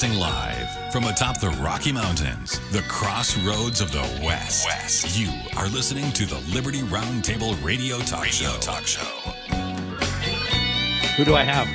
Broadcasting live from atop the Rocky Mountains, the crossroads of the West. You are listening to the Liberty Roundtable Radio Talk Show. Who do I have?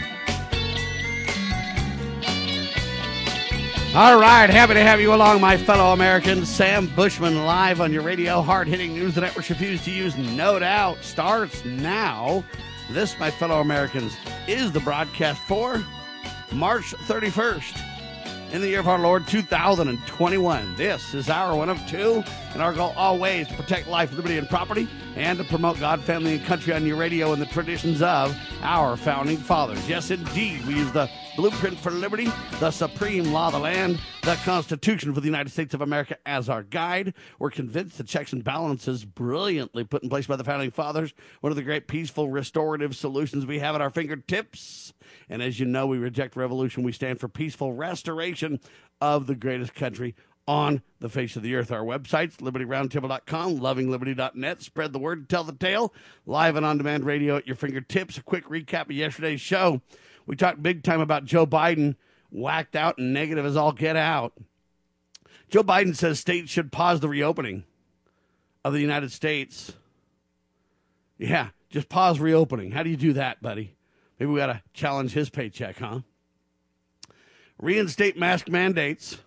All right, happy to have you along, my fellow Americans. Sam Bushman live on your radio. Hard-hitting news the networks refuse to use, no doubt, starts now. This, my fellow Americans, is the broadcast for March 31st in the year of our Lord 2021. This is our one of two, and our goal always to protect life, liberty, and property, and to promote God, family, and country on your radio and the traditions of our founding fathers. Yes, indeed, we use the blueprint for liberty, the supreme law of the land, the Constitution for the United States of America as our guide. We're convinced the checks and balances brilliantly put in place by the founding fathers, one of the great peaceful restorative solutions we have at our fingertips. And as you know, we reject revolution. We stand for peaceful restoration of the greatest country on the face of the earth. Our websites, libertyroundtable.com, lovingliberty.net. Spread the word, tell the tale. Live and on-demand radio at your fingertips. A quick recap of yesterday's show. We talked big time about Joe Biden, whacked out and negative as all get out. Joe Biden says states should pause the reopening of the United States. Yeah, just pause reopening. How do you do that, buddy? Maybe we got to challenge his paycheck, huh? Reinstate mask mandates.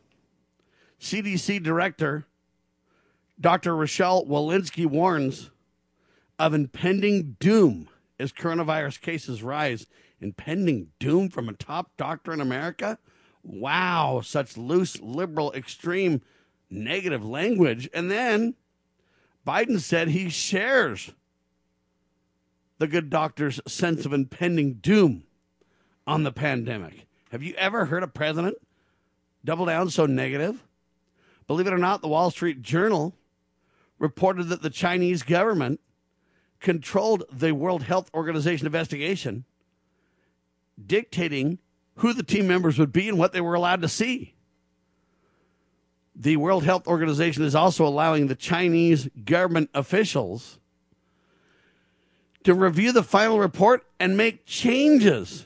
CDC Director Dr. Rochelle Walensky warns of impending doom as coronavirus cases rise. Impending doom from a top doctor in America? Wow, such loose, liberal, extreme, negative language. And then Biden said he shares the good doctor's sense of impending doom on the pandemic. Have you ever heard a president double down so negative? Believe it or not, the Wall Street Journal reported that the Chinese government controlled the World Health Organization investigation, dictating who the team members would be and what they were allowed to see. The World Health Organization is also allowing the Chinese government officials to review the final report and make changes.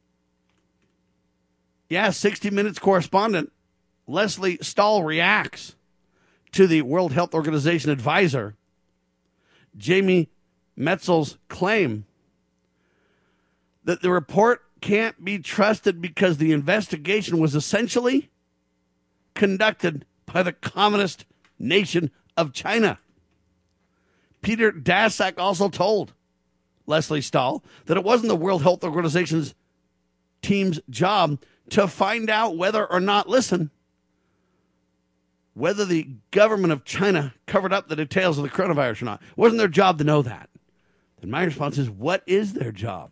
Yeah, 60 Minutes correspondent Lesley Stahl reacts to the World Health Organization advisor Jamie Metzel's claim that the report can't be trusted because the investigation was essentially conducted by the Communist nation of China. Peter Daszak also told Lesley Stahl that it wasn't the World Health Organization's team's job to find out whether or not, whether the government of China covered up the details of the coronavirus or not. It wasn't their job to know that. And my response is, what is their job?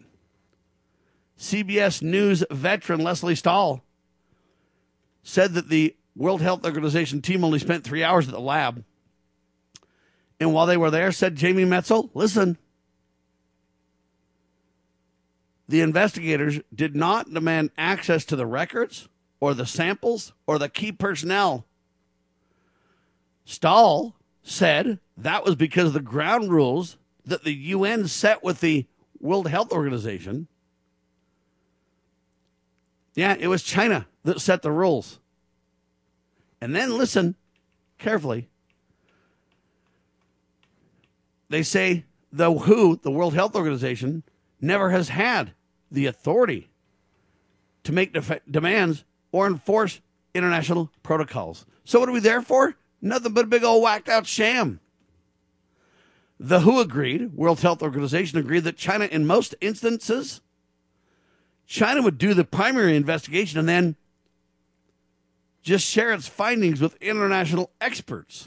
CBS News veteran Lesley Stahl said that the World Health Organization team only spent 3 hours at the lab. And while they were there, said Jamie Metzel, listen, the investigators did not demand access to the records or the samples or the key personnel. Stahl said that was because of the ground rules that the UN set with the World Health Organization. Yeah, it was China that set the rules. And then listen carefully. They say the WHO, the World Health Organization, never has had the authority to make demands or enforce international protocols. So what are we there for? Nothing but a big old whacked out sham. The WHO agreed, World Health Organization agreed that China, in most instances, China would do the primary investigation and then just share its findings with international experts.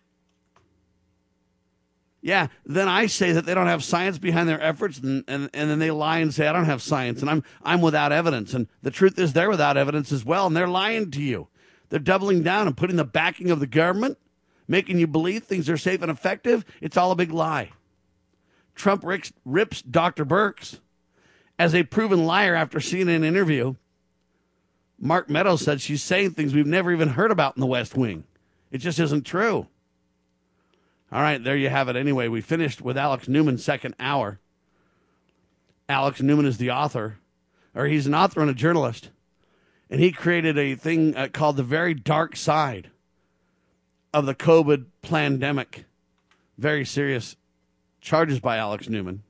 Yeah, then I say that they don't have science behind their efforts, and then they lie and say, I don't have science, and I'm without evidence. And the truth is they're without evidence as well, and they're lying to you. They're doubling down and putting the backing of the government, making you believe things are safe and effective. It's all a big lie. Trump rips Dr. Birx as a proven liar after seeing an interview. Mark Meadows said she's saying things we've never even heard about in the West Wing. It just isn't true. All right, there you have it. Anyway, we finished with Alex Newman's second hour. Alex Newman is the author, or he's an author and a journalist. and he created a thing called the very dark side of the COVID pandemic. Very serious charges by Alex Newman.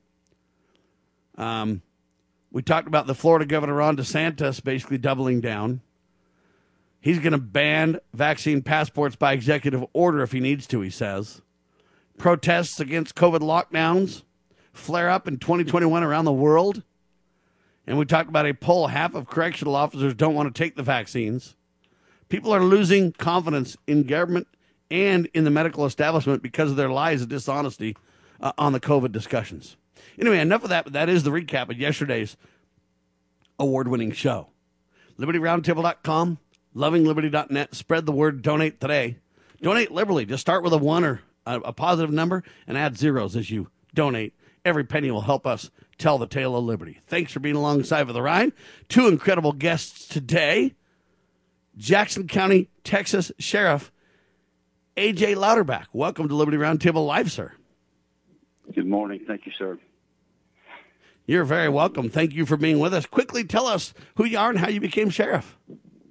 We talked about the Florida governor, Ron DeSantis, basically doubling down. He's going to ban vaccine passports by executive order if he needs to, he says. Protests against COVID lockdowns flare up in 2021 around the world. And we talked about a poll. Half of correctional officers don't want to take the vaccines. People are losing confidence in government and in the medical establishment because of their lies and dishonesty on the COVID discussions. Anyway, enough of that, but that is the recap of yesterday's award-winning show. LibertyRoundtable.com, LovingLiberty.net. Spread the word. Donate today. Donate liberally. Just start with a 1 or a positive number and add zeros as you donate. Every penny will help us tell the tale of liberty. Thanks for being alongside for the ride. 2 incredible guests today. Jackson County, Texas Sheriff A.J. Louderback. Welcome to Liberty Roundtable Live, sir. Good morning. Thank you, sir. You're very welcome. Thank you for being with us. Quickly tell us who you are and how you became sheriff.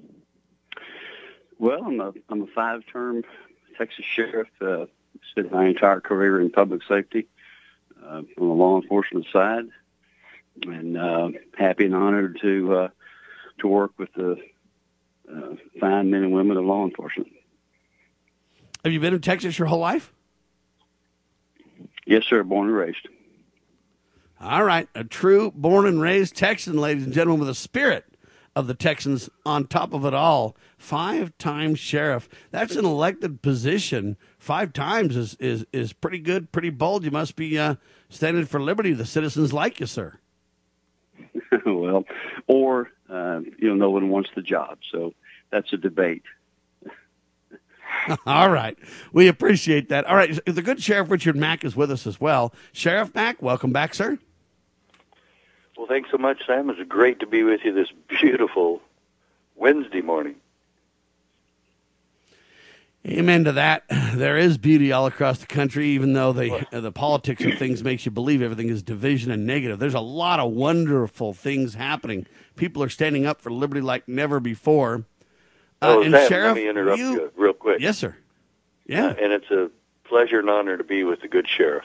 Well, I'm a 5-term Texas sheriff. Spent my entire career in public safety on the law enforcement side, and happy and honored to work with the fine men and women of law enforcement. Have you been in Texas your whole life? Yes, sir. Born and raised. All right. A true born and raised Texan, ladies and gentlemen, with a spirit of the Texans on top of it all. 5-time sheriff. That's an elected position. 5 times is pretty good, pretty bold. You must be standing for liberty. The citizens like you, sir. Well, or, no one wants the job. So that's a debate. All right. We appreciate that. All right. The good Sheriff Richard Mack is with us as well. Sheriff Mack, welcome back, sir. Well, thanks so much, Sam. It's great to be with you this beautiful Wednesday morning. Amen to that. There is beauty all across the country, even though the politics of things makes you believe everything is division and negative. There's a lot of wonderful things happening. People are standing up for liberty like never before. And Sam, Sheriff, let me interrupt you real quick. Yes, sir. Yeah. And it's a pleasure and honor to be with the good sheriff.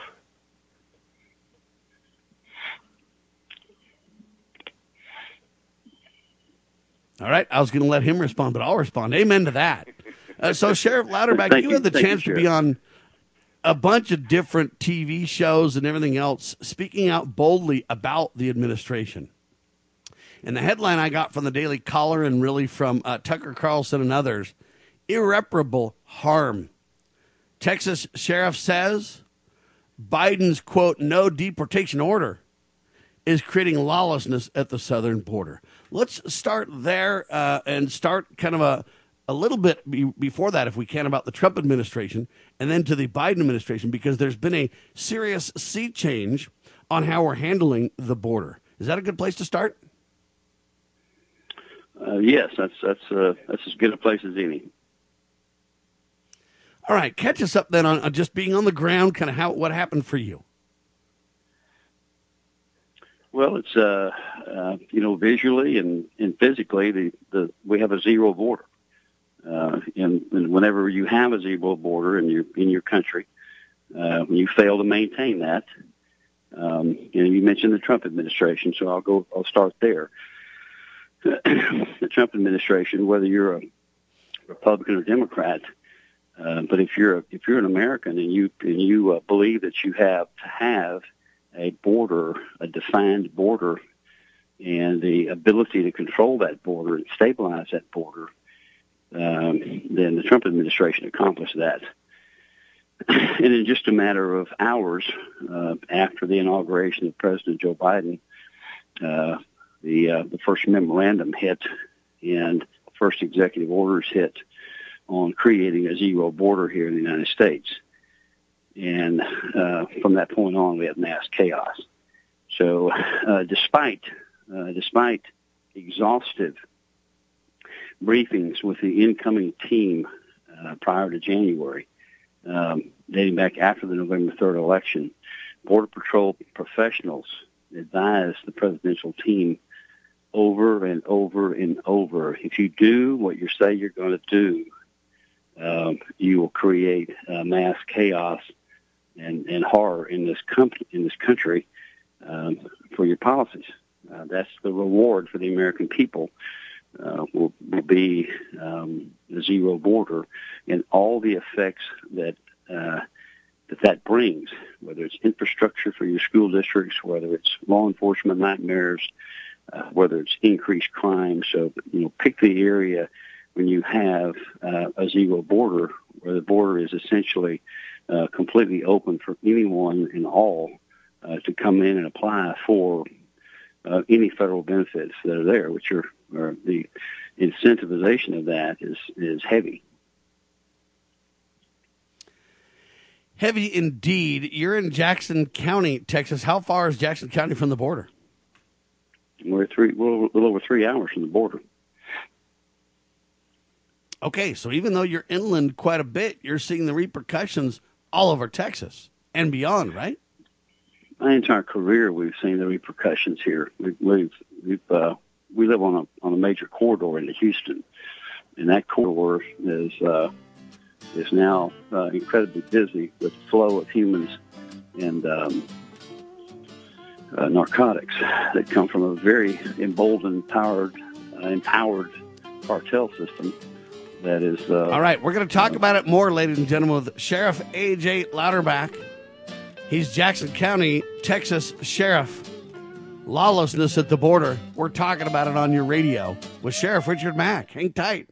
All right. I was going to let him respond, but I'll respond. Amen to that. So, Sheriff Louderback, you had the chance to be on a bunch of different TV shows and everything else, speaking out boldly about the administration. And the headline I got from the Daily Caller and really from Tucker Carlson and others, irreparable harm. Texas sheriff says Biden's, quote, no deportation order is creating lawlessness at the southern border. Let's start there and start kind of a little bit before that, if we can, about the Trump administration and then to the Biden administration, because there's been a serious sea change on how we're handling the border. Is that a good place to start? Yes, that's as good a place as any. All right, catch us up then on just being on the ground, kind of what happened for you. Well, it's visually and physically, we have a zero border, and whenever you have a zero border in your country, when you fail to maintain that, you mentioned the Trump administration, so I'll start there. The Trump administration, whether you're a Republican or Democrat, but if you're an American and you believe that you have to have a border, a defined border, and the ability to control that border and stabilize that border, then the Trump administration accomplished that. And in just a matter of hours after the inauguration of President Joe Biden, the first memorandum hit and the first executive orders hit on creating a zero border here in the United States. And from that point on, we had mass chaos. So despite exhaustive briefings with the incoming team prior to January, dating back after the November 3rd election, Border Patrol professionals advised the presidential team over and over and over. If you do what you say you're going to do, you will create mass chaos and horror in this country for your policies. That's the reward for the American people. Will be the zero border and all the effects that brings, whether it's infrastructure for your school districts, whether it's law enforcement nightmares, whether it's increased crime. So, pick the area when you have a zero border, where the border is essentially completely open for anyone and all to come in and apply for any federal benefits that are there, which are the incentivization of that is heavy. Heavy indeed. You're in Jackson County, Texas. How far is Jackson County from the border? We're a little over 3 hours from the border. Okay, so even though you're inland quite a bit, you're seeing the repercussions all over Texas and beyond, right? My entire career, we've seen the repercussions here. We live on a major corridor into Houston, and that corridor is now incredibly busy with the flow of humans and narcotics that come from a very emboldened, empowered cartel system. That is. All right, we're going to talk about it more, ladies and gentlemen, with Sheriff A.J. Louderback. He's Jackson County, Texas Sheriff. Lawlessness at the border. We're talking about it on your radio with Sheriff Richard Mack. Hang tight.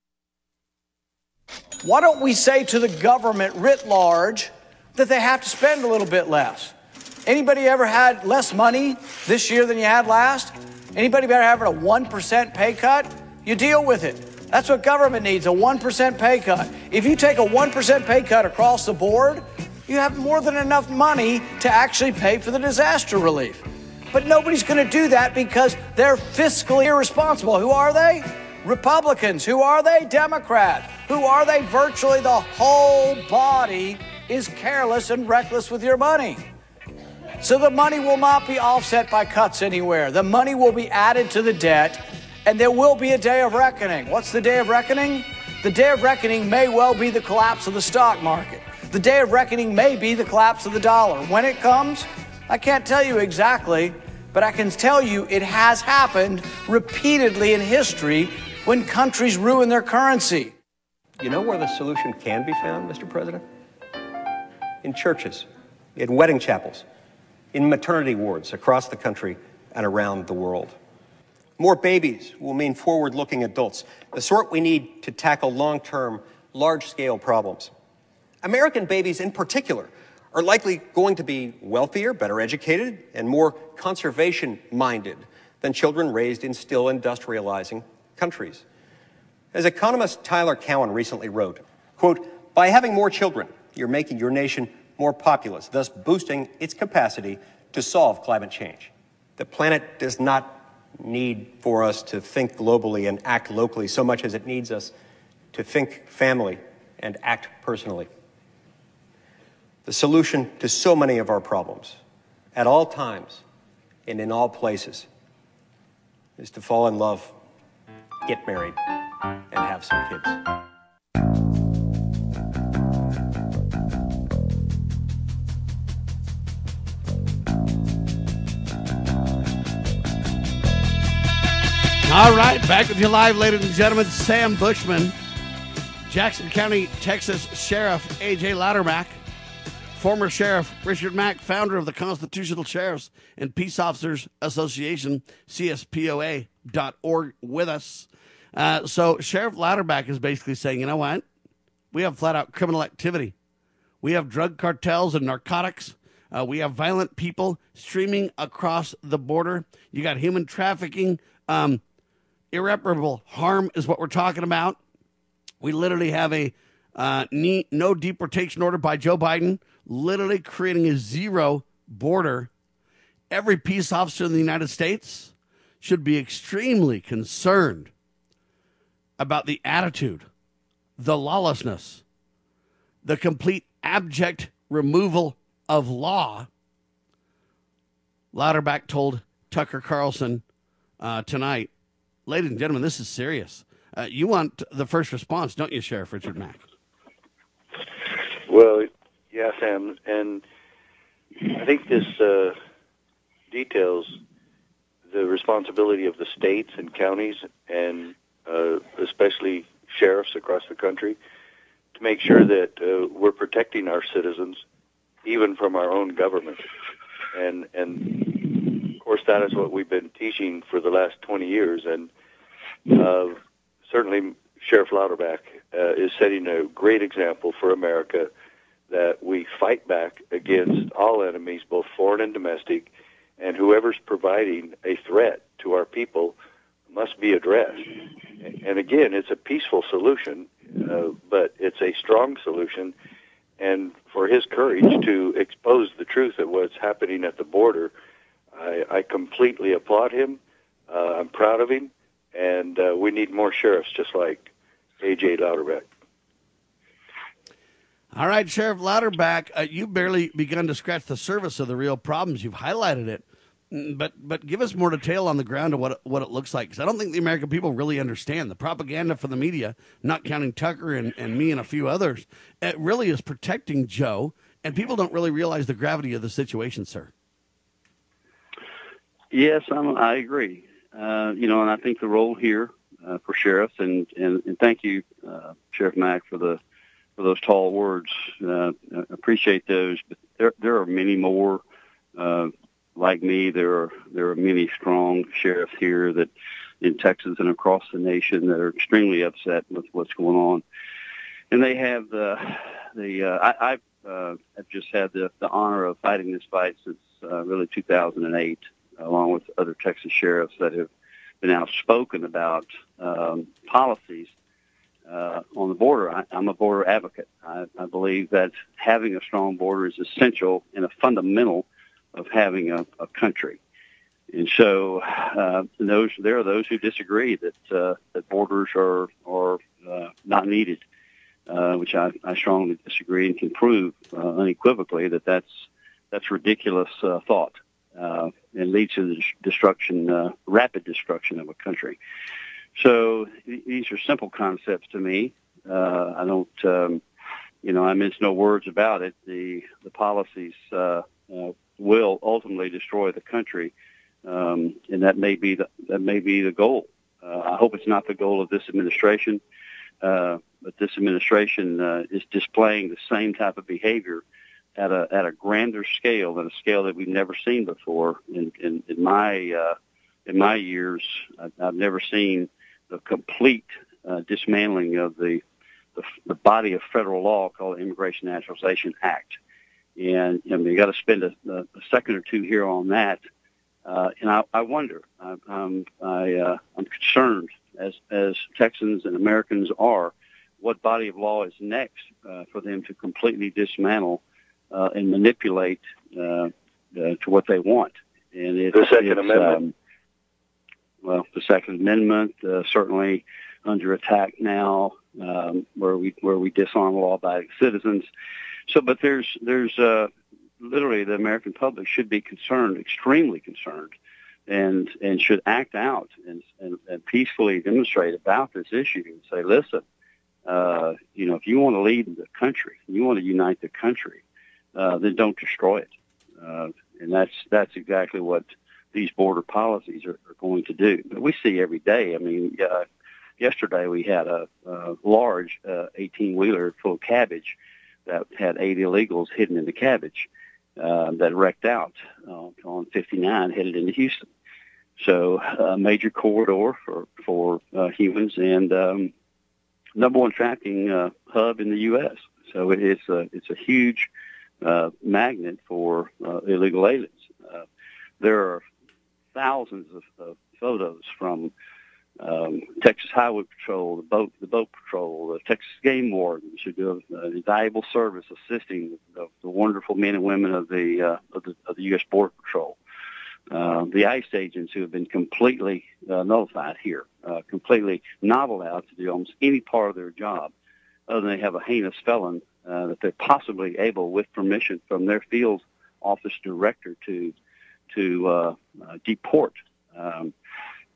Why don't we say to the government writ large that they have to spend a little bit less? Anybody ever had less money this year than you had last? Anybody ever having a 1% pay cut? You deal with it. That's what government needs, a 1% pay cut. If you take a 1% pay cut across the board, you have more than enough money to actually pay for the disaster relief. But nobody's going to do that because they're fiscally irresponsible. Who are they? Republicans. Who are they? Democrats. Who are they? Virtually the whole body is careless and reckless with your money. So the money will not be offset by cuts anywhere. The money will be added to the debt, and there will be a day of reckoning. What's the day of reckoning? The day of reckoning may well be the collapse of the stock market. The day of reckoning may be the collapse of the dollar. When it comes, I can't tell you exactly, but I can tell you it has happened repeatedly in history when countries ruin their currency. You know where the solution can be found, Mr. President? In churches, in wedding chapels, in maternity wards across the country and around the world. More babies will mean forward-looking adults, the sort we need to tackle long-term, large-scale problems. American babies in particular are likely going to be wealthier, better educated, and more conservation-minded than children raised in still industrializing countries. As economist Tyler Cowen recently wrote, quote, "By having more children, you're making your nation more populous, thus boosting its capacity to solve climate change. The planet does not need for us to think globally and act locally so much as it needs us to think family and act personally." The solution to so many of our problems, at all times and in all places, is to fall in love, get married, and have some kids. All right, back with you live, ladies and gentlemen. Sam Bushman, Jackson County, Texas Sheriff A.J. Louderback, former Sheriff Richard Mack, founder of the Constitutional Sheriffs and Peace Officers Association, CSPOA.org, with us. So Sheriff Louderback is basically saying, you know what? We have flat-out criminal activity. We have drug cartels and narcotics. We have violent people streaming across the border. You got human trafficking. Irreparable harm is what we're talking about. We literally have a no deportation order by Joe Biden, literally creating a zero border. Every peace officer in the United States should be extremely concerned about the attitude, the lawlessness, the complete abject removal of law. Louderback told Tucker Carlson tonight. Ladies and gentlemen, this is serious. You want the first response, don't you, Sheriff Richard Mack? Well, yeah, Sam, and I think this details the responsibility of the states and counties and especially sheriffs across the country to make sure that we're protecting our citizens even from our own government. And of course, that is what we've been teaching for the last 20 years. And certainly Sheriff Louderback is setting a great example for America that we fight back against all enemies, both foreign and domestic, and whoever's providing a threat to our people must be addressed. And again, it's a peaceful solution, but it's a strong solution. And for his courage to expose the truth of what's happening at the border, I completely applaud him. I'm proud of him. And we need more sheriffs just like A.J. Louderback. All right, Sheriff Louderback, you've barely begun to scratch the surface of the real problems. You've highlighted it. But give us more detail on the ground of what it looks like, because I don't think the American people really understand. The propaganda from the media, not counting Tucker and me and a few others, it really is protecting Joe, and people don't really realize the gravity of the situation, sir. Yes, I agree. And I think the role here for sheriffs, and thank you, Sheriff Mack, for those tall words. Appreciate those. But there are many more like me. There are many strong sheriffs here that in Texas and across the nation that are extremely upset with what's going on. And they have I've just had the honor of fighting this fight since really 2008, along with other Texas sheriffs that have been outspoken about policies on the border. I'm a border advocate. I believe that having a strong border is essential and a fundamental of having a country. And so there are those who disagree that borders are not needed, which I strongly disagree and can prove unequivocally that that's ridiculous thought and leads to the rapid destruction of a country. So these are simple concepts to me. I don't, I mince no words about it. The policies will ultimately destroy the country, and that may be the goal. I hope it's not the goal of this administration, but this administration is displaying the same type of behavior at a grander scale, and a scale that we've never seen before. In my years, I've never seen the complete dismantling of the body of federal law called the Immigration Naturalization Act. And you got to spend a second or two here on that. And I wonder. I'm concerned, as Texans and Americans are, what body of law is next for them to completely dismantle and manipulate to what they want. And the Second Amendment. The Second Amendment certainly under attack now, where we disarm law-abiding citizens. So, but there's literally the American public should be concerned, extremely concerned, and should act out and peacefully demonstrate about this issue and say, listen, if you want to lead the country, you want to unite the country, then don't destroy it. And that's exactly what these border policies are going to do. But we see every day. I mean, yesterday we had a large 18-wheeler full of cabbage that had 8 illegals hidden in the cabbage that wrecked out on 59 headed into Houston. So a major corridor for humans and number one trafficking hub in the U.S. So it's a huge magnet for illegal aliens. There are thousands of photos from Texas Highway Patrol, the boat patrol, the Texas Game Wardens who do an invaluable service assisting the wonderful men and women of the U.S. Border Patrol. The ICE agents who have been completely nullified here, completely not allowed to do almost any part of their job other than they have a heinous felon that they're possibly able, with permission from their field office director, to deport.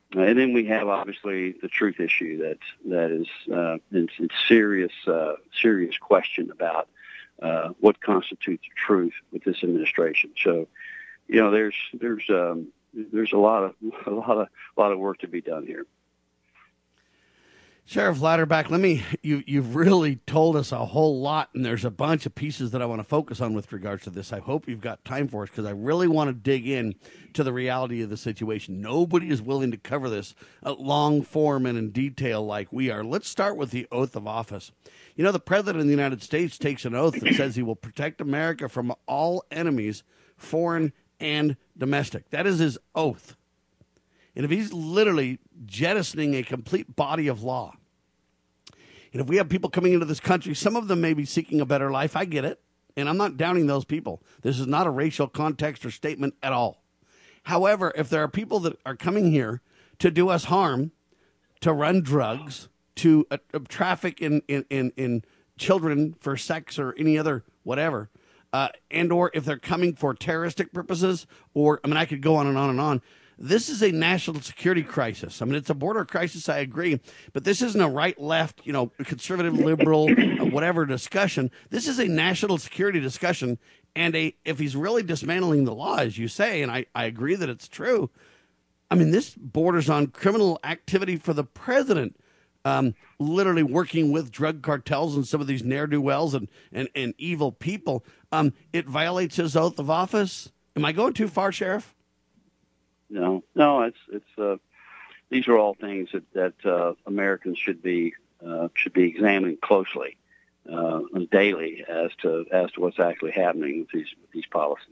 And then we have obviously the truth issue that is it's serious question about what constitutes truth with this administration. So, there's a lot of work to be done here. Sheriff Louderback, you've really told us a whole lot, and there's a bunch of pieces that I want to focus on with regards to this. I hope you've got time for us, because I really want to dig in to the reality of the situation. Nobody is willing to cover this long form and in detail like we are. Let's start with the oath of office. The President of the United States takes an oath that says he will protect America from all enemies, foreign and domestic. That is his oath. And if he's literally jettisoning a complete body of law, and if we have people coming into this country, some of them may be seeking a better life, I get it, and I'm not downing those people. This is not a racial context or statement at all. However, if there are people that are coming here to do us harm, to run drugs, to traffic in children for sex or any other whatever, and or if they're coming for terroristic purposes, or, I could go on and on and on. This is a national security crisis. It's a border crisis, I agree, but this isn't a right-left, conservative, liberal, whatever discussion. This is a national security discussion, and if he's really dismantling the law, as you say, and I agree that it's true, this borders on criminal activity for the president, literally working with drug cartels and some of these ne'er-do-wells and evil people. It violates his oath of office. Am I going too far, Sheriff? No, it's these are all things that Americans should be examining closing daily as to what's actually happening with these policies.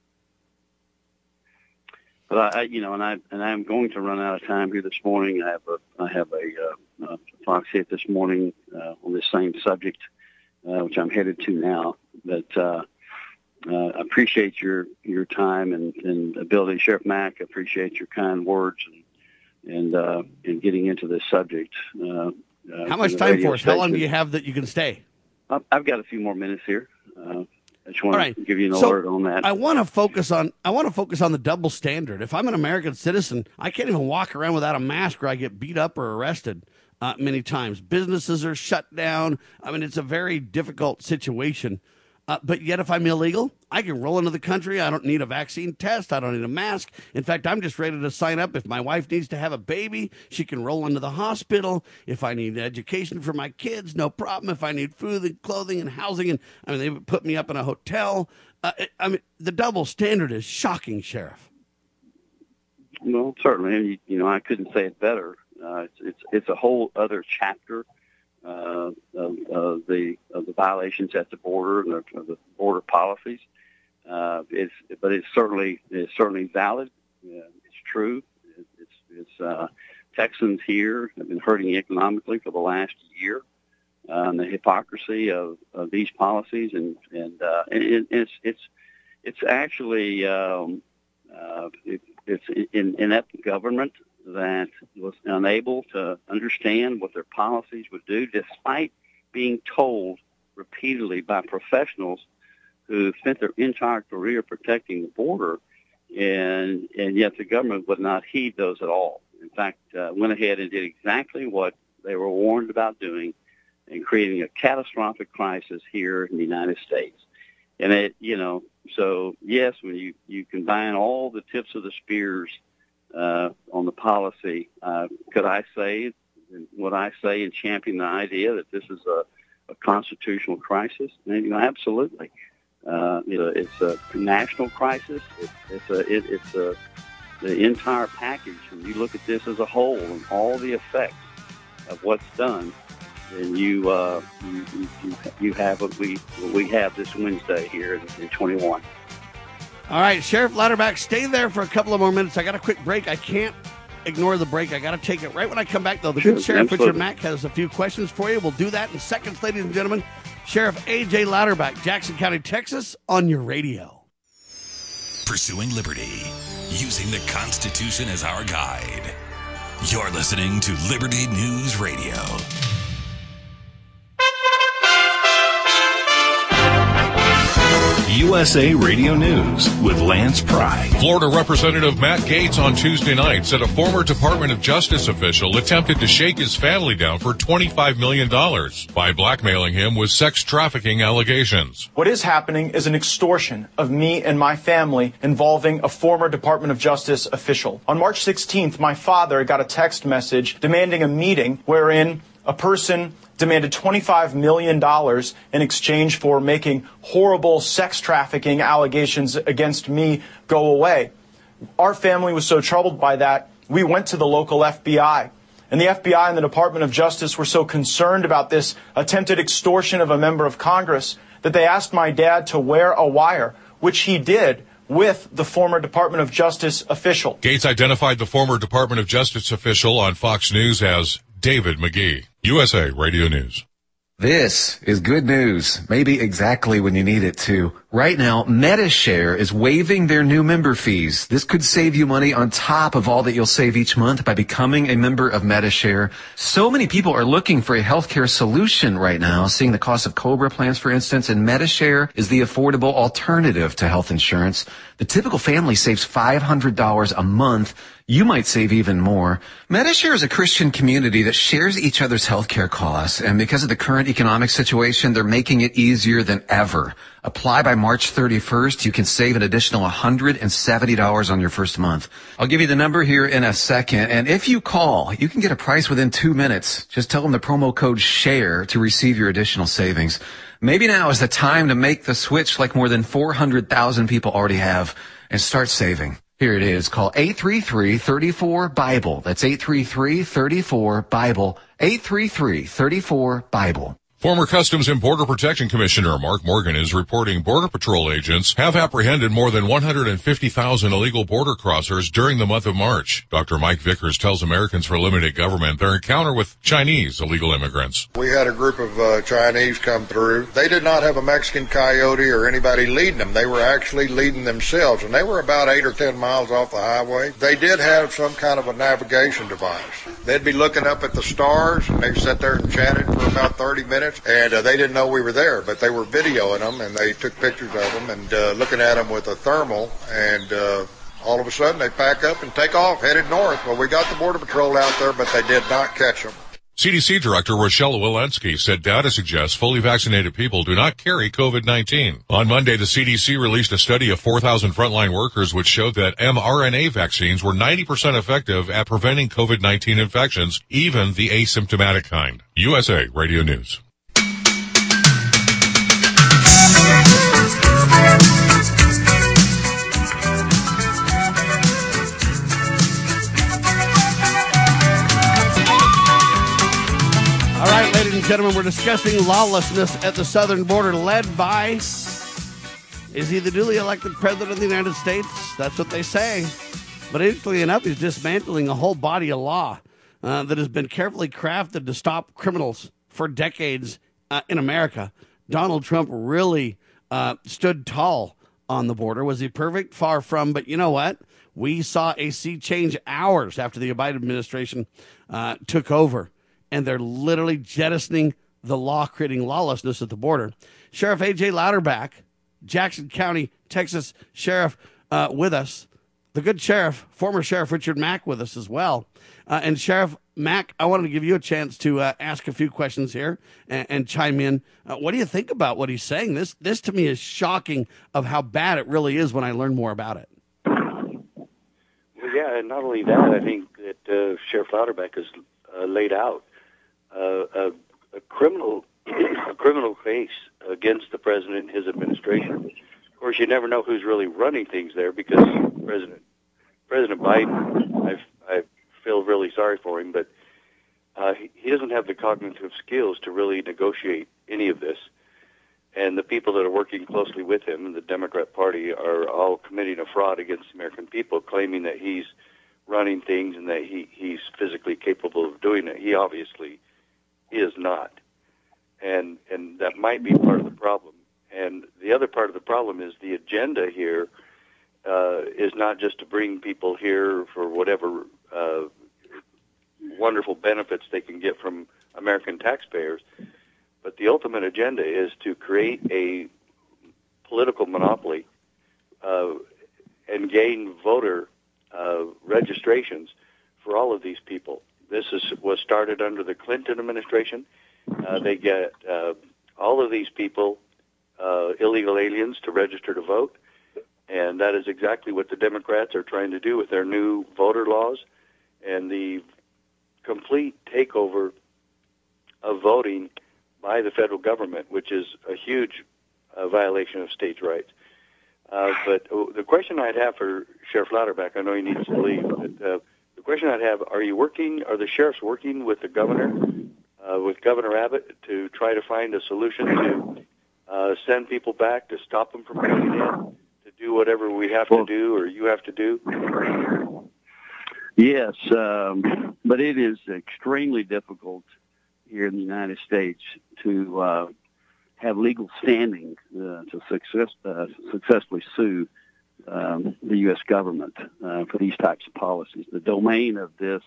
But I'm going to run out of time here this morning. I have a Fox hit this morning on this same subject, which I'm headed to now. But I appreciate your time and ability, Sheriff Mack. I appreciate your kind words and getting into this subject. How much time for us? How long do you have that you can stay? I've got a few more minutes here. I just want to give you an alert on that. I want to focus on the double standard. If I'm an American citizen, I can't even walk around without a mask, or I get beat up or arrested many times. Businesses are shut down. It's a very difficult situation. But yet, if I'm illegal, I can roll into the country. I don't need a vaccine test. I don't need a mask. In fact, I'm just ready to sign up. If my wife needs to have a baby, she can roll into the hospital. If I need education for my kids, no problem. If I need food and clothing and housing, and they would put me up in a hotel. The double standard is shocking, Sheriff. Well, certainly, I couldn't say it better. It's a whole other chapter. Of the violations at the border and the border policies, but it's certainly valid. It's true. It's Texans here have been hurting economically for the last year. The hypocrisy of these policies and it's actually it's inept government that was unable to understand what their policies would do, despite being told repeatedly by professionals who spent their entire career protecting the border, and yet the government would not heed those at all. In fact, went ahead and did exactly what they were warned about doing, and creating a catastrophic crisis here in the United States. And so yes, when you combine all the tips of the spears on the policy, could I say, would I say and champion the idea that this is a constitutional crisis? Absolutely. It's a national crisis. It's the entire package. When you look at this as a whole and all the effects of what's done, then you have what we have this Wednesday here in 21. All right, Sheriff Louderback, stay there for a couple of more minutes. I got a quick break. I can't ignore the break. I got to take it right when I come back, though. The good Sheriff Richard Mack has a few questions for you. We'll do that in seconds, ladies and gentlemen. Sheriff A.J. Louderback, Jackson County, Texas, on your radio. Pursuing liberty, using the Constitution as our guide. You're listening to Liberty News Radio. USA Radio News with Lance Pry. Florida Representative Matt Gaetz on Tuesday night said a former Department of Justice official attempted to shake his family down for $25 million by blackmailing him with sex trafficking allegations. What is happening is an extortion of me and my family involving a former Department of Justice official. On March 16th, my father got a text message demanding a meeting wherein a person demanded $25 million in exchange for making horrible sex trafficking allegations against me go away. Our family was so troubled by that, we went to the local FBI. And the FBI and the Department of Justice were so concerned about this attempted extortion of a member of Congress that they asked my dad to wear a wire, which he did with the former Department of Justice official. Gaetz identified the former Department of Justice official on Fox News as David McGee. USA Radio News. This is good news, maybe exactly when you need it to. Right now, Medi-Share is waiving their new member fees. This could save you money on top of all that you'll save each month by becoming a member of Medi-Share. So many people are looking for a healthcare solution right now, seeing the cost of COBRA plans, for instance, and Medi-Share is the affordable alternative to health insurance. The typical family saves $500 a month. You might save even more. Medi-Share is a Christian community that shares each other's healthcare costs, and because of the current economic situation, they're making it easier than ever. Apply by March 31st. You can save an additional $170 on your first month. I'll give you the number here in a second, and if you call, you can get a price within 2 minutes. Just tell them the promo code SHARE to receive your additional savings. Maybe now is the time to make the switch like more than 400,000 people already have and start saving. Here it is. Call 833-34-BIBLE. That's 833-34-BIBLE. 833-34-BIBLE. Former Customs and Border Protection Commissioner Mark Morgan is reporting Border Patrol agents have apprehended more than 150,000 illegal border crossers during the month of March. Dr. Mike Vickers tells Americans for Limited Government their encounter with Chinese illegal immigrants. We had a group of Chinese come through. They did not have a Mexican coyote or anybody leading them. They were actually leading themselves, and they were about 8 or 10 miles off the highway. They did have some kind of a navigation device. They'd be looking up at the stars, and they'd sit there and chatted for about 30 minutes. And they didn't know we were there, but they were videoing them, and they took pictures of them and looking at them with a thermal, and all of a sudden they pack up and take off, headed north. Well, we got the Border Patrol out there, but they did not catch them. CDC Director Rochelle Walensky said data suggests fully vaccinated people do not carry COVID-19. On Monday, the CDC released a study of 4,000 frontline workers which showed that mRNA vaccines were 90% effective at preventing COVID-19 infections, even the asymptomatic kind. USA Radio News. All right, ladies and gentlemen, we're discussing lawlessness at the southern border led by, is he the duly elected president of the United States? That's what they say. But interestingly enough, he's dismantling a whole body of law that has been carefully crafted to stop criminals for decades in America. Donald Trump really stood tall on the border. Was he perfect? Far from. But you know what? We saw a sea change hours after the Biden administration took over. And they're literally jettisoning the law, creating lawlessness at the border. Sheriff A.J. Louderback, Jackson County, Texas Sheriff with us. The good sheriff, former Sheriff Richard Mack with us as well. And Sheriff Mack, I wanted to give you a chance to ask a few questions here and chime in. What do you think about what he's saying? This to me is shocking of how bad it really is when I learn more about it. Well, yeah, and not only that, I think that Sheriff Louderback has laid out a criminal case against the president and his administration. Of course, you never know who's really running things there because President Biden, I feel really sorry for him, but he doesn't have the cognitive skills to really negotiate any of this. And the people that are working closely with him in the Democrat Party are all committing a fraud against the American people, claiming that he's running things and that he's physically capable of doing it. He obviously is not. And that might be part of the problem. And the other part of the problem is the agenda here is not just to bring people here for whatever wonderful benefits they can get from American taxpayers, but the ultimate agenda is to create a political monopoly and gain voter registrations for all of these people. This was started under the Clinton administration. They get all of these people, illegal aliens, to register to vote, and that is exactly what the Democrats are trying to do with their new voter laws and the complete takeover of voting by the federal government, which is a huge violation of states' rights. But the question I'd have for Sheriff Louderback, I know he needs to leave, but the question I'd have, are the sheriffs working with the governor, with Governor Abbott, to try to find a solution to send people back, to stop them from coming in, to do whatever we have to do or you have to do? Yes, but it is extremely difficult here in the United States to have legal standing to successfully sue the U.S. government for these types of policies. The domain of this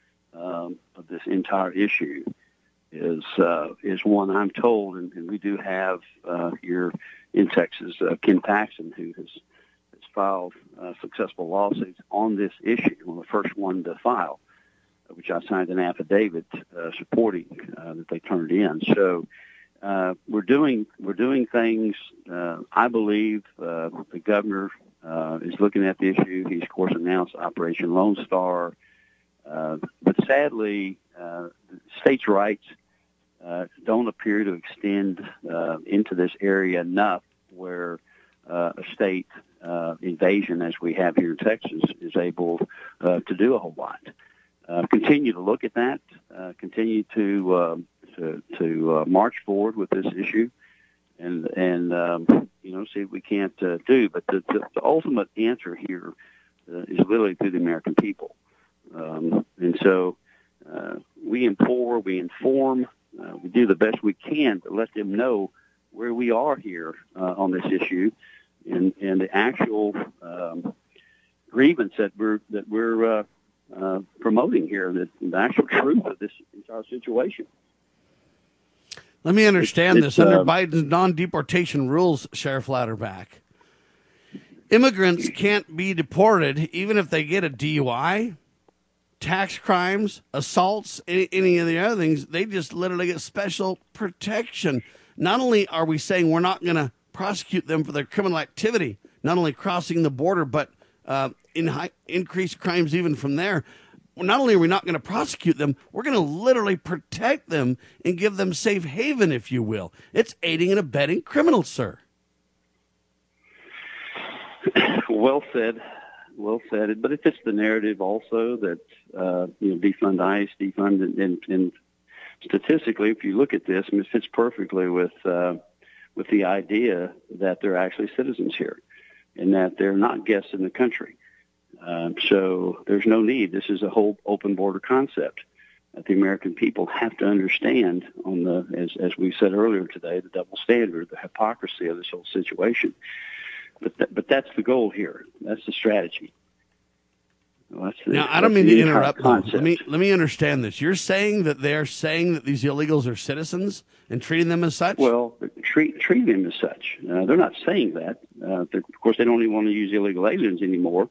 entire issue is one, I'm told, and we do have here in Texas Ken Paxton, who has filed successful lawsuits on this issue, on the first one to file, which I signed an affidavit supporting that they turned in. So we're doing things. I believe the governor is looking at the issue. He's, of course, announced Operation Lone Star. But sadly, states' rights don't appear to extend into this area enough where a state invasion, as we have here in Texas, is able to do a whole lot. Continue to look at that. Continue to march forward with this issue, and see what we can't do. But the ultimate answer here is literally through the American people, and so we implore, we inform, we do the best we can to let them know where we are here on this issue, and the actual grievance that we're promoting here, the actual truth of this entire situation. Let me understand this. Under Biden's non-deportation rules, Sheriff Louderback, immigrants can't be deported even if they get a DUI, tax crimes, assaults, any of the other things. They just literally get special protection. Not only are we saying we're not going to prosecute them for their criminal activity, not only crossing the border, but increased crimes even from there. Not only are we not going to prosecute them, we're going to literally protect them and give them safe haven, if you will. It's aiding and abetting criminals, sir. Well said. Well said. But it fits the narrative also that defund ICE, defund, and statistically, if you look at this, it fits perfectly with the idea that they're actually citizens here and that they're not guests in the country. So there's no need. This is a whole open border concept that the American people have to understand on as we said earlier today, the double standard, the hypocrisy of this whole situation. But that's the goal here. That's the strategy. Now, I don't mean to interrupt. Let me understand this. You're saying that they're saying that these illegals are citizens and treating them as such? Well, treating them as such. They're not saying that. Of course, they don't even want to use illegal aliens anymore,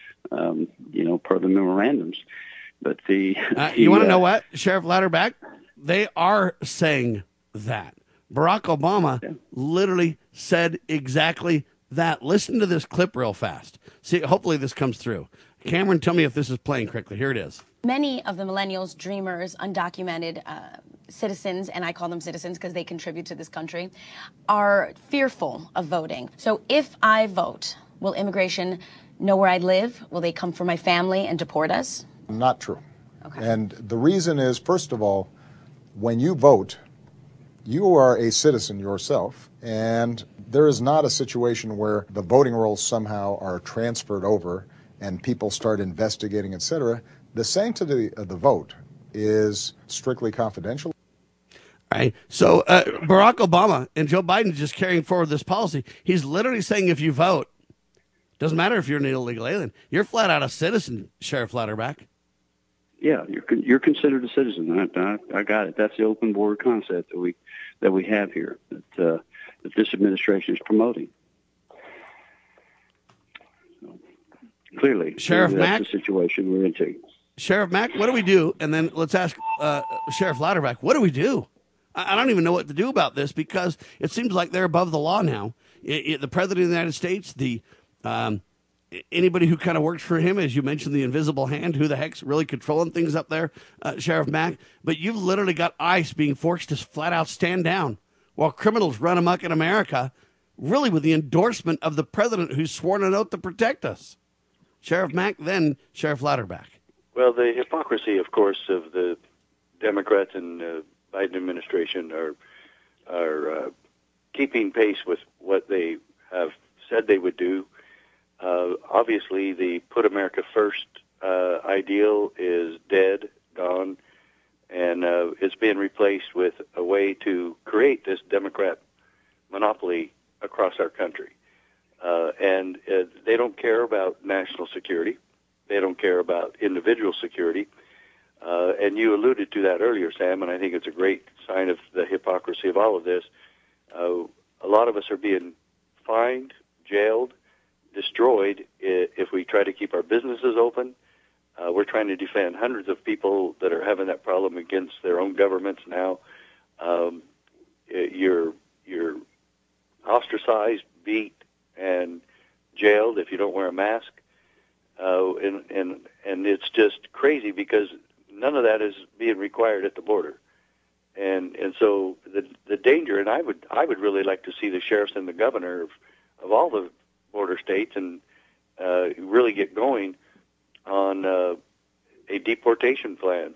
per the memorandums. But you want to know what, Sheriff Louderback? They are saying that. Barack Obama literally said exactly that. Listen to this clip real fast. See, hopefully this comes through. Cameron, tell me if this is playing correctly. Here it is. Many of the millennials, dreamers, undocumented citizens, and I call them citizens because they contribute to this country, are fearful of voting. So if I vote, will immigration know where I live? Will they come for my family and deport us? Not true. Okay. And the reason is, first of all, when you vote, you are a citizen yourself, and there is not a situation where the voting rolls somehow are transferred over and people start investigating, etc. The sanctity of the vote is strictly confidential. All right. So Barack Obama and Joe Biden just carrying forward this policy. He's literally saying if you vote, doesn't matter if you're an illegal alien, you're flat out a citizen, Sheriff Louderback. Yeah, you're considered a citizen. I got it. That's the open border concept that we have here that this administration is promoting. clearly. Sheriff that's Mack? the situation we're into. Sheriff Mack, what do we do? And then let's ask Sheriff Louderback, what do we do? I don't even know what to do about this because it seems like they're above the law now. The President of the United States, anybody who kind of works for him, as you mentioned, the invisible hand, who the heck's really controlling things up there, Sheriff Mack. But you've literally got ICE being forced to flat out stand down while criminals run amok in America, really with the endorsement of the president who's sworn an oath to protect us. Sheriff Mack, then Sheriff Louderback. Well, the hypocrisy, of course, of the Democrats and Biden administration are keeping pace with what they have said they would do. Obviously, the Put America First ideal is dead, gone, and it's being replaced with a way to create this Democrat monopoly across our country. And they don't care about national security. They don't care about individual security. And you alluded to that earlier, Sam, and I think it's a great sign of the hypocrisy of all of this. A lot of us are being fined, jailed, destroyed if we try to keep our businesses open. We're trying to defend hundreds of people that are having that problem against their own governments now. You're ostracized, beat, and jailed if you don't wear a mask. And it's just crazy because none of that is being required at the border. And so the danger, and I would really like to see the sheriffs and the governor of all the border states and really get going on a deportation plan.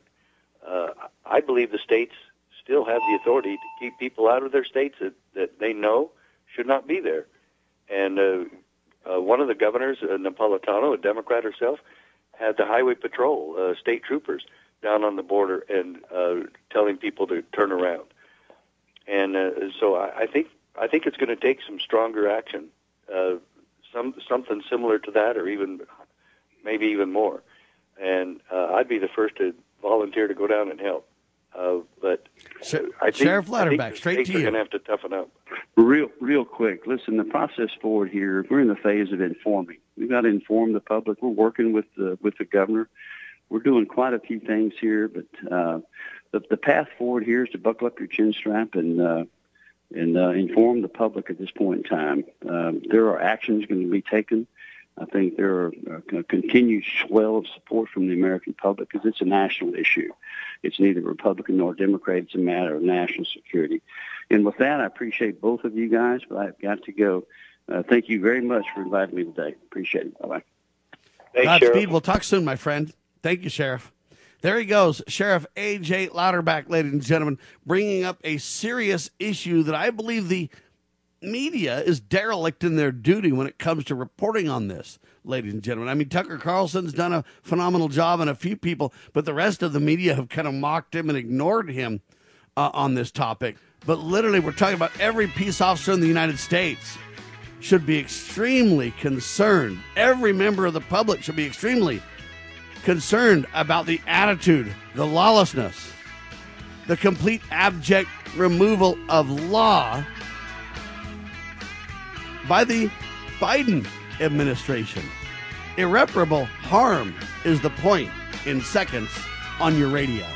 I believe the states still have the authority to keep people out of their states that they know should not be there. And one of the governors, Napolitano, a Democrat herself, had the Highway Patrol, state troopers, down on the border and telling people to turn around. And so I think it's going to take some stronger action, something similar to that, or maybe even more. And I'd be the first to volunteer to go down and help. But I think Sheriff Louderback, straight to you. They're going to have to toughen up. Real quick. Listen, the process forward here, we're in the phase of informing. We've got to inform the public. We're working with the governor. We're doing quite a few things here, but the path forward here is to buckle up your chin strap and inform the public at this point in time. There are actions going to be taken. I think there are a continued swell of support from the American public because it's a national issue. It's neither Republican nor Democrat. It's a matter of national security. And with that, I appreciate both of you guys, but I've got to go. Thank you very much for inviting me today. Appreciate it. Bye-bye. Godspeed. We'll talk soon, my friend. Thank you, Sheriff. There he goes, Sheriff A.J. Louderback, ladies and gentlemen, bringing up a serious issue that I believe the media is derelict in their duty when it comes to reporting on this, ladies and gentlemen. I mean, Tucker Carlson's done a phenomenal job and a few people, but the rest of the media have kind of mocked him and ignored him on this topic. But literally, we're talking about every peace officer in the United States should be extremely concerned. Every member of the public should be extremely concerned about the attitude, the lawlessness, the complete abject removal of law by the Biden administration. Irreparable harm is the point in seconds on your radio.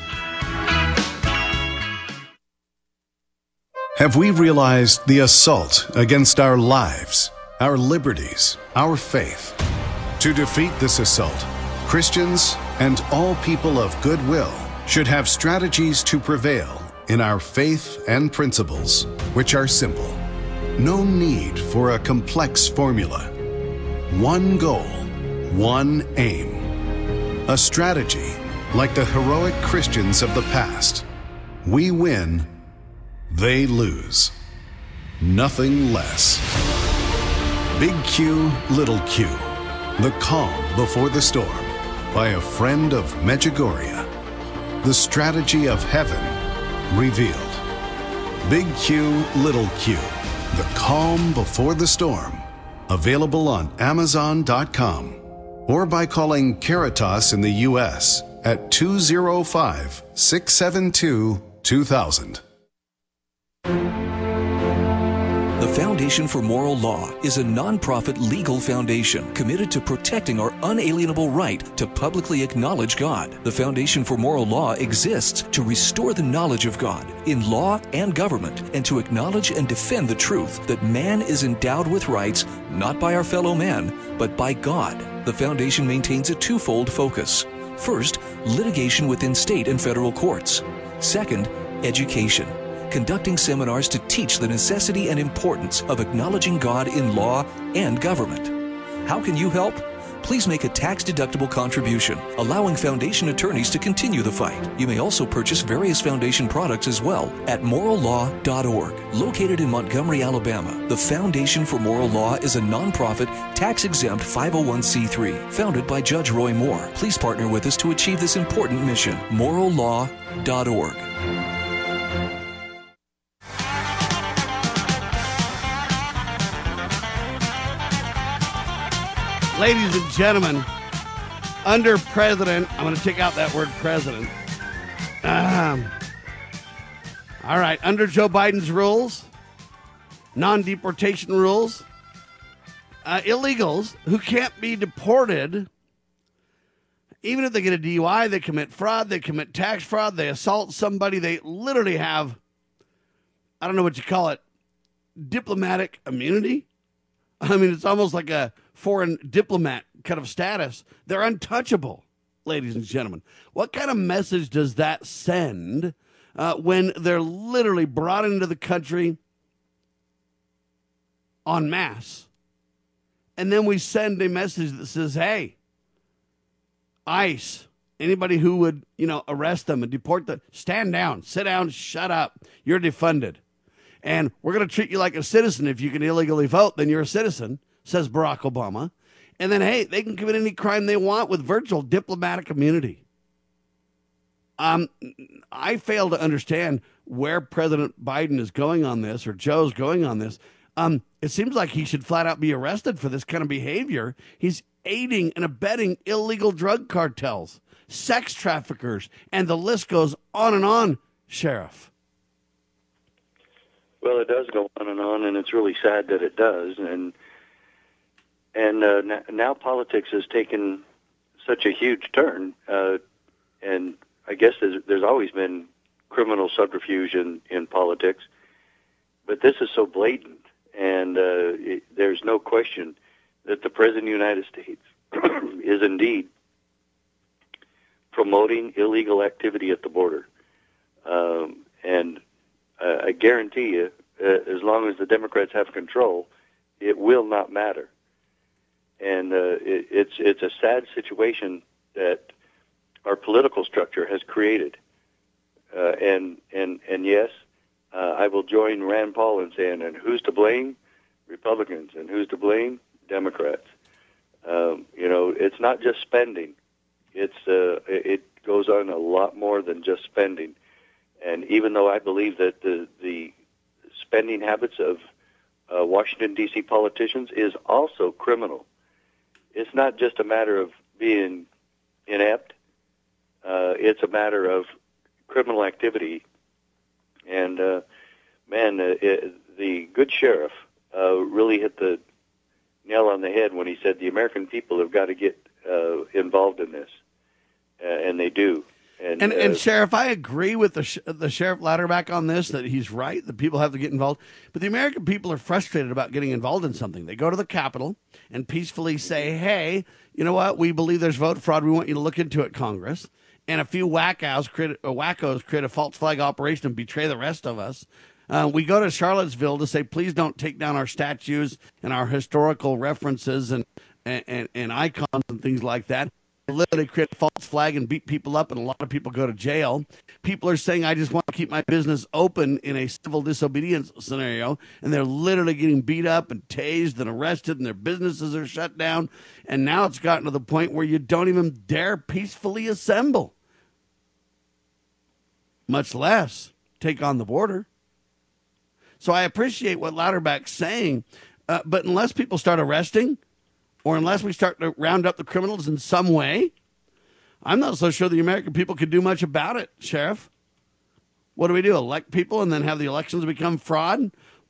Have we realized the assault against our lives, our liberties, our faith? To defeat this assault, Christians and all people of goodwill should have strategies to prevail in our faith and principles, which are simple. No need for a complex formula. One goal, one aim. A strategy like the heroic Christians of the past. We win, they lose. Nothing less. Big Q, Little Q. The Calm Before the Storm by a friend of Medjugorje. The strategy of heaven revealed. Big Q, Little Q. The Calm Before the Storm. Available on Amazon.com or by calling Caritas in the U.S. at 205-672-2000. The Foundation Foundation for Moral Law is a nonprofit legal foundation committed to protecting our unalienable right to publicly acknowledge God. The Foundation for Moral Law exists to restore the knowledge of God in law and government, and to acknowledge and defend the truth that man is endowed with rights not by our fellow man, but by God. The foundation maintains a twofold focus. First, litigation within state and federal courts. Second, education, conducting seminars to teach the necessity and importance of acknowledging God in law and government. How can you help? Please make a tax-deductible contribution, allowing foundation attorneys to continue the fight. You may also purchase various foundation products as well at morallaw.org. Located in Montgomery, Alabama, the Foundation for Moral Law is a nonprofit, tax-exempt 501c3 founded by Judge Roy Moore. Please partner with us to achieve this important mission. morallaw.org. Ladies and gentlemen, under president, I'm going to take out that word president. All right, under Joe Biden's rules, non-deportation rules, illegals who can't be deported, even if they get a DUI, they commit fraud, they commit tax fraud, they assault somebody, they literally have, I don't know what you call it, diplomatic immunity. I mean, it's almost like a foreign diplomat kind of status. They're untouchable, ladies and gentlemen. What kind of message does that send when they're literally brought into the country en masse? And then we send a message that says, hey, ICE, anybody who would, arrest them and deport them, stand down, sit down, shut up. You're defunded. And we're going to treat you like a citizen. If you can illegally vote, then you're a citizen, says Barack Obama. And then, hey, they can commit any crime they want with virtual diplomatic immunity. I fail to understand where President Biden is going on this, or Joe's going on this. It seems like he should flat out be arrested for this kind of behavior. He's aiding and abetting illegal drug cartels, sex traffickers, and the list goes on, Sheriff. Well, it does go on, and it's really sad that it does. And now politics has taken such a huge turn, and I guess there's always been criminal subterfuge in politics, but this is so blatant, and there's no question that the President of the United States is indeed promoting illegal activity at the border. And I guarantee you, as long as the Democrats have control, it will not matter. And it's a sad situation that our political structure has created. And yes, I will join Rand Paul in saying, and who's to blame? Republicans. And who's to blame? Democrats. It's not just spending. It goes on a lot more than just spending. And even though I believe that the spending habits of Washington, D.C. politicians is also criminal, it's not just a matter of being inept. It's a matter of criminal activity. And, the good sheriff really hit the nail on the head when he said the American people have got to get involved in this. And they do. And Sheriff, I agree with the Sheriff Louderback on this, that he's right. The people have to get involved. But the American people are frustrated about getting involved in something. They go to the Capitol and peacefully say, hey, you know what? We believe there's vote fraud. We want you to look into it, Congress. And a few wackos create a false flag operation and betray the rest of us. We go to Charlottesville to say, please don't take down our statues and our historical references and icons and things like that. Literally create a false flag and beat people up, and a lot of people go to jail. People are saying, I just want to keep my business open in a civil disobedience scenario, and they're literally getting beat up and tased and arrested, and their businesses are shut down. And now it's gotten to the point where you don't even dare peacefully assemble, much less take on the border. So I appreciate what Louderback's saying, but unless people start arresting, or unless we start to round up the criminals in some way, I'm not so sure the American people could do much about it, Sheriff. What do? Elect people and then have the elections become fraud?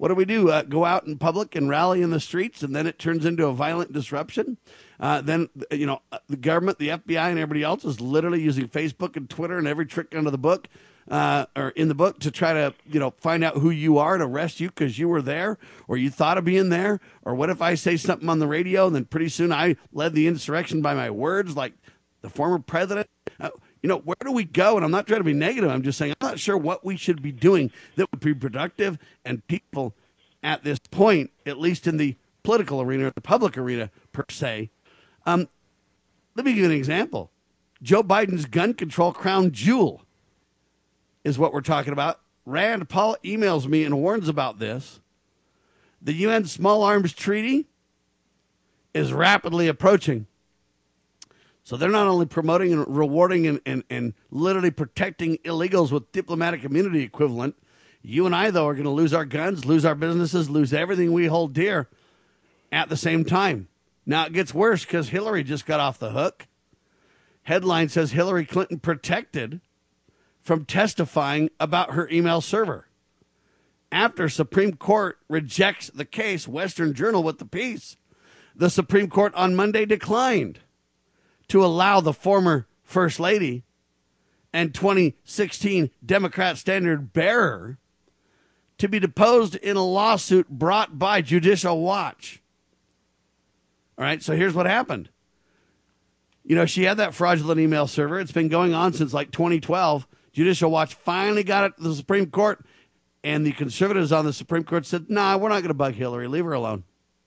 What do? Go out in public and rally in the streets, and then it turns into a violent disruption? Then, the government, the FBI, and everybody else is literally using Facebook and Twitter and every trick under the book, or in the book, to try to, find out who you are and arrest you because you were there or you thought of being there. Or what if I say something on the radio and then pretty soon I led the insurrection by my words, like the former president? Where do we go? And I'm not trying to be negative. I'm just saying I'm not sure what we should be doing that would be productive and people at this point, at least in the political arena, or the public arena per se. Let me give you an example. Joe Biden's gun control crown jewel is what we're talking about. Rand Paul emails me and warns about this. The UN Small Arms Treaty is rapidly approaching. So they're not only promoting and rewarding and literally protecting illegals with diplomatic immunity equivalent. You and I, though, are going to lose our guns, lose our businesses, lose everything we hold dear at the same time. Now, it gets worse because Hillary just got off the hook. Headline says Hillary Clinton protected from testifying about her email server. After Supreme Court rejects the case, Western Journal with the piece, the Supreme Court on Monday declined to allow the former First Lady and 2016 Democrat standard bearer to be deposed in a lawsuit brought by Judicial Watch. All right, so here's what happened. She had that fraudulent email server. It's been going on since like 2012. Judicial Watch finally got it to the Supreme Court, and the conservatives on the Supreme Court said, nah, we're not going to bug Hillary. Leave her alone.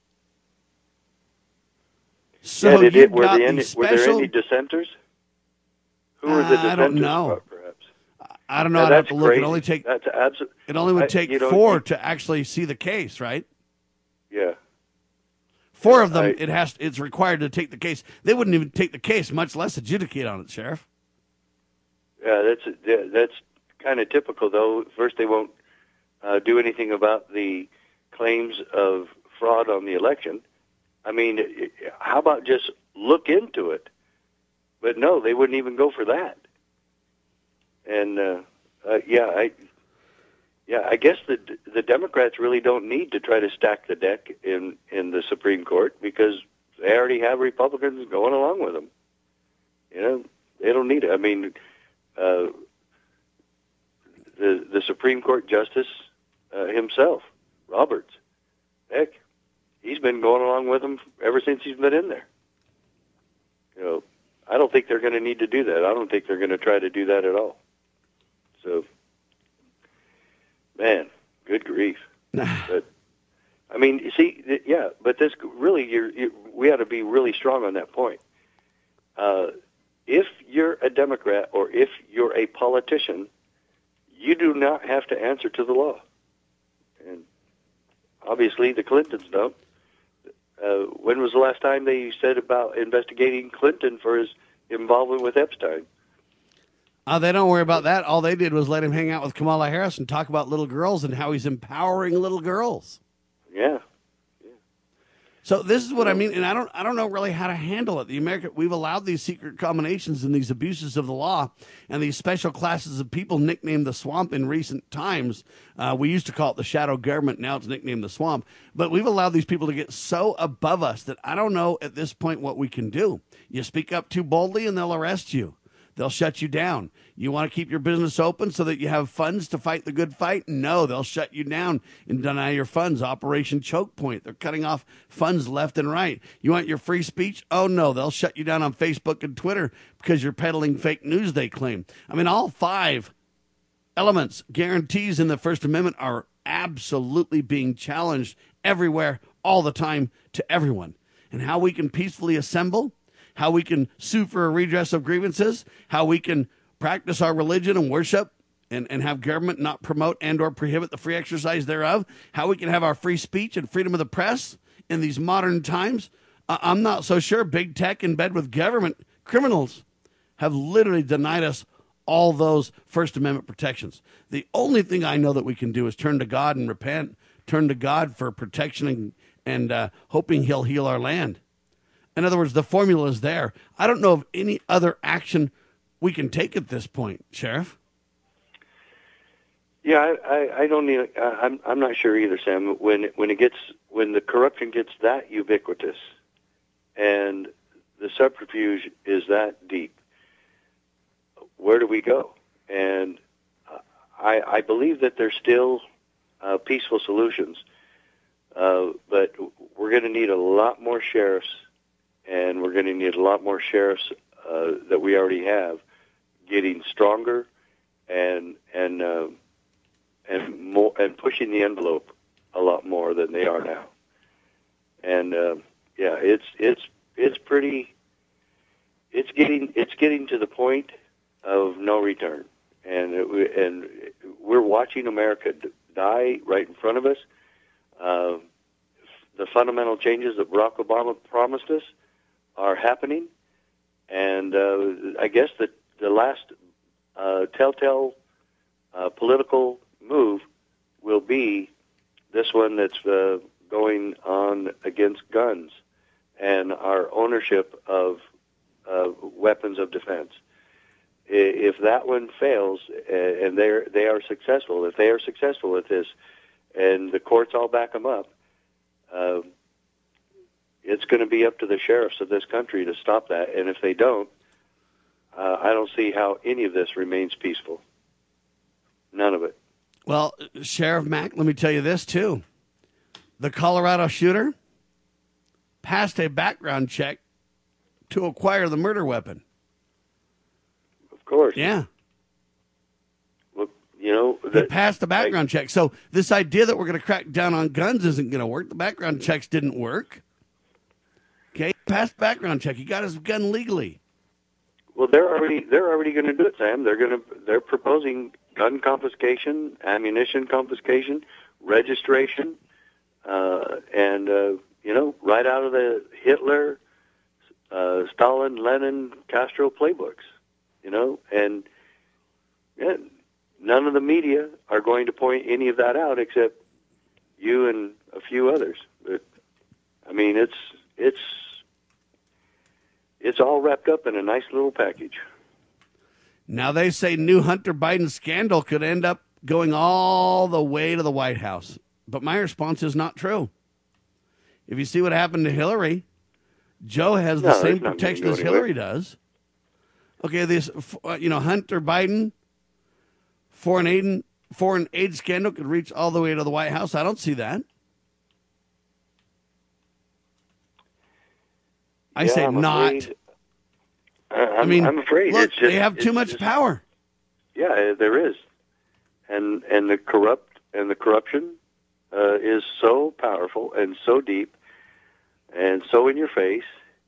So were there any dissenters? Who were the dissenters? I don't know. Perhaps. I don't know. I'd have to look. It only would take 4 to actually see the case, right? Yeah. 4 of them, it's required to take the case. They wouldn't even take the case, much less adjudicate on it, Sheriff. Yeah, that's kind of typical, though. First, they won't do anything about the claims of fraud on the election. I mean, how about just look into it? But no, they wouldn't even go for that. And I guess the Democrats really don't need to try to stack the deck in the Supreme Court because they already have Republicans going along with them. They don't need it. I mean, the Supreme Court Justice himself, Roberts, heck, he's been going along with them ever since he's been in there. I don't think they're going to need to do that. I don't think they're going to try to do that at all. So, man, good grief. But I mean, you see, but this really, we ought to be really strong on that point. If you're a Democrat or if you're a politician, you do not have to answer to the law. And obviously the Clintons don't. When was the last time they said about investigating Clinton for his involvement with Epstein? They don't worry about that. All they did was let him hang out with Kamala Harris and talk about little girls and how he's empowering little girls. Yeah. So this is what I mean, and I don't know really how to handle it. We've allowed these secret combinations and these abuses of the law and these special classes of people nicknamed the Swamp in recent times. We used to call it the shadow government. Now it's nicknamed the Swamp. But we've allowed these people to get so above us that I don't know at this point what we can do. You speak up too boldly and they'll arrest you. They'll shut you down. You want to keep your business open so that you have funds to fight the good fight? No, they'll shut you down and deny your funds. Operation Choke Point. They're cutting off funds left and right. You want your free speech? Oh, no, they'll shut you down on Facebook and Twitter because you're peddling fake news, they claim. I mean, all 5 elements, guarantees in the First Amendment are absolutely being challenged everywhere, all the time, to everyone. And how we can peacefully assemble, how we can sue for a redress of grievances, how we can practice our religion and worship and have government not promote and or prohibit the free exercise thereof, how we can have our free speech and freedom of the press in these modern times. I'm not so sure. Big tech in bed with government criminals have literally denied us all those First Amendment protections. The only thing I know that we can do is turn to God and repent, turn to God for protection and hoping he'll heal our land. In other words, the formula is there. I don't know of any other action we can take at this point, Sheriff. Yeah, I don't need. I'm not sure either, Sam. When the corruption gets that ubiquitous, and the subterfuge is that deep, where do we go? And I believe that there's still peaceful solutions, but we're going to need a lot more sheriffs, and we're going to need a lot more sheriffs that we already have, getting stronger and more, and pushing the envelope a lot more than they are now. And yeah, it's pretty. It's getting to the point of no return, and we're watching America die right in front of us. The fundamental changes that Barack Obama promised us are happening, and I guess the last telltale political move will be this one that's going on against guns and our ownership of weapons of defense. If that one fails, and they are successful, if they are successful with this, and the courts all back them up, it's going to be up to the sheriffs of this country to stop that. And if they don't, I don't see how any of this remains peaceful. None of it. Well, Sheriff Mack, let me tell you this, too. The Colorado shooter passed a background check to acquire the murder weapon. Of course. Yeah. Well, you know, he passed the background check. So this idea that we're going to crack down on guns isn't going to work. The background checks didn't work. Okay, passed the background check. He got his gun legally. Well, they're already going to do it, Sam. They're proposing gun confiscation, ammunition confiscation, registration, and you know, right out of the Hitler, Stalin, Lenin, Castro playbooks. You know, and yeah, none of the media are going to point any of that out except you and a few others. But I mean, it's all wrapped up in a nice little package. Now they say new Hunter Biden scandal could end up going all the way to the White House. But my response is not true. If you see what happened to Hillary, Joe has the same protection as Hillary does. Okay, this, Hunter Biden, foreign aid scandal could reach all the way to the White House. I don't see that. I say I'm not. Afraid. I'm afraid. Look, it's just, they have too much power. Yeah, there is, and the corruption is so powerful and so deep and so in your face.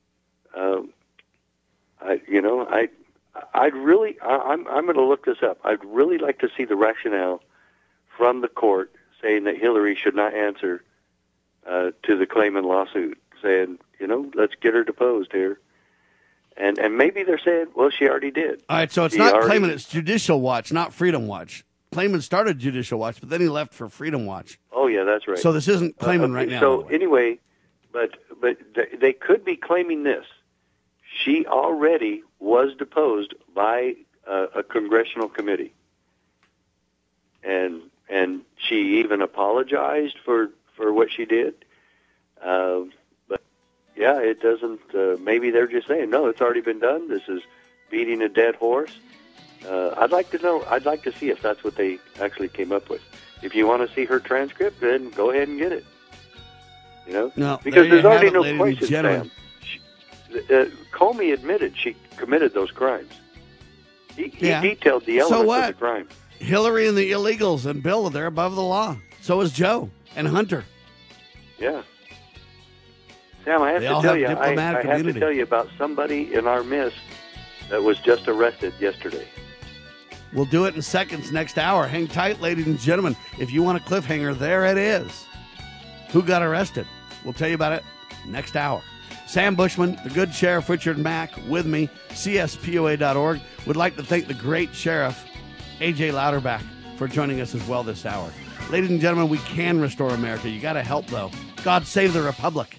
I'm going to look this up. I'd really like to see the rationale from the court saying that Hillary should not answer to the claimant lawsuit, saying, let's get her deposed here. And maybe they're saying, well, she already did. All right, so it's not claimant, it's Judicial Watch, not Freedom Watch. Claimant started Judicial Watch, but then he left for Freedom Watch. Oh, yeah, that's right. So this isn't claimant right now. So anyway, but they could be claiming this. She already was deposed by a congressional committee, and she even apologized for what she did. But yeah, it doesn't. Maybe they're just saying, no, it's already been done. This is beating a dead horse. I'd like to know. I'd like to see if that's what they actually came up with. If you want to see her transcript, then go ahead and get it. No, because there's already no question, Sam. Comey admitted she committed those crimes. He detailed the elements of the crime. Hillary and the illegals and Bill, they're above the law. So is Joe and Hunter. Yeah. Sam, I have to tell you about somebody in our midst that was just arrested yesterday. We'll do it in seconds next hour. Hang tight, ladies and gentlemen. If you want a cliffhanger, there it is. Who got arrested? We'll tell you about it next hour. Sam Bushman, the good Sheriff Richard Mack, with me, CSPOA.org. Would like to thank the great Sheriff, A.J. Louderback, for joining us as well this hour. Ladies and gentlemen, we can restore America. You got to help, though. God save the Republic.